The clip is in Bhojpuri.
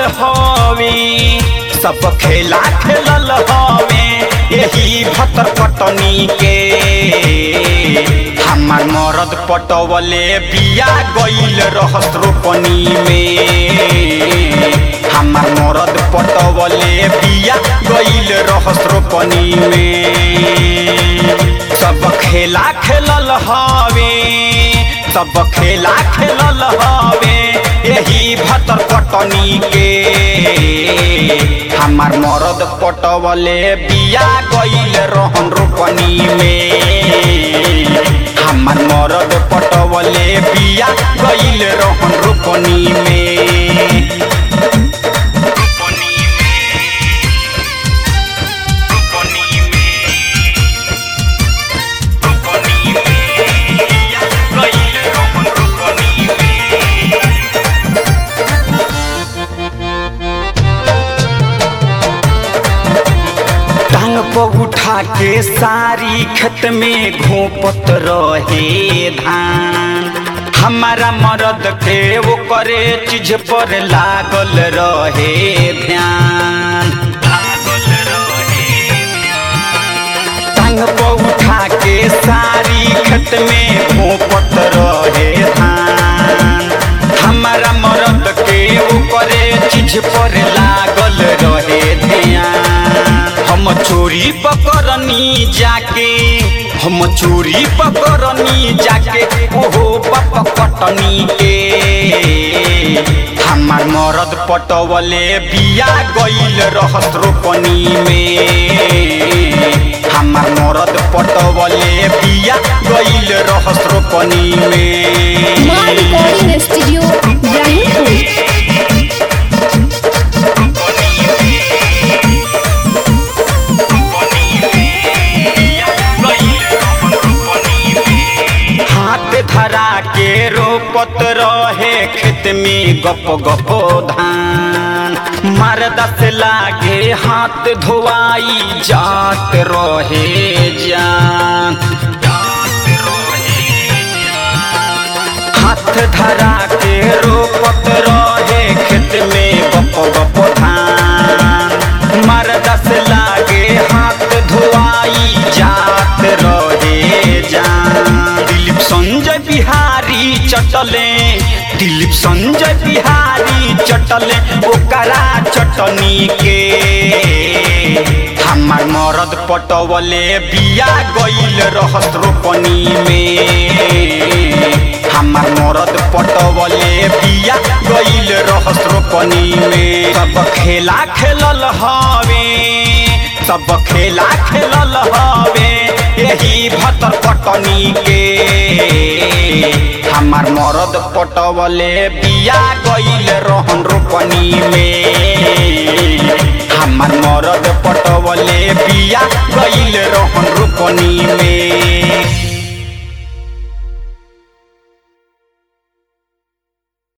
हवे सब खेला खेलल हवे यही भतर पटनी के हमार मरद पटवले बिया गइल रहस रोपनी में हमार मरद पटवले बिया गइल रहस रोपनी में सब खेला खेलल हवे सब खेला खेलल हवे यही भतर पटनी के हमार मरद पटवले बिया गइल रहन रोपनी में हमार मरद पटवले बिया गइल रहन रोपनी में उठा के सारी खेत में घोपत रहे धान हमारा मरद के वो करे चीज पर लागल रहे ध्यान टांग पर उठा के सारी खेत में घोपत रहे धान हमारा मरद के वो करे चीज पर लागल रहे ध्यान हम चोरी पकड़नी जाके ओहो बाप कटनी के हमार मरद पटवले बिया गइल रहस रोपनी में हमार मरद पटवले बिया गइल रहस रोपनी में रिकॉर्डिंग स्टूडियो इब्राहिमपुर धरा के रोपत रहे खेत में गप गप धान मरदा से लागे हाथ धोवाई जात रहे जान हाथ धरा के रोपत रहे खेत में गप गप धान मरदा से लागे हाथ धोवाई जात रहे जान संजय बिहारी चटले ओकरा चटनी के हमार मरद पटवले बिया गइल रहस रोपनी में हमार मरद पटवले बिया गइल रहस रोपनी में सब खेला खेलल हवे यही भतर पटनी के हमार मरद पटवले बिया गइल रहन रोपनी में हमार मरद पटवले बिया गइल रहन रोपनी में।